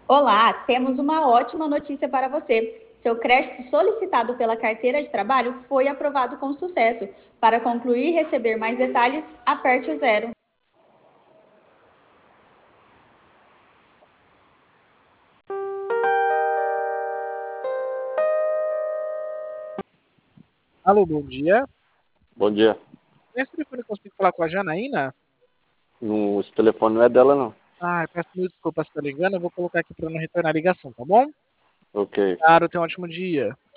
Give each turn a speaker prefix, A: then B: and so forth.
A: Olá, temos uma ótima notícia para você. Seu crédito solicitado pela carteira de trabalho foi aprovado com sucesso. Para concluir e receber mais detalhes, aperte o zero.
B: Alô, bom dia.
C: Bom dia.
B: Nesse telefone eu consigo falar com a Janaína?
C: Esse telefone não é dela, não.
B: Ah, peço mil desculpas se tá ligando, eu vou colocar aqui para não retornar a ligação, tá bom?
C: Ok.
B: Claro, tenha um ótimo dia.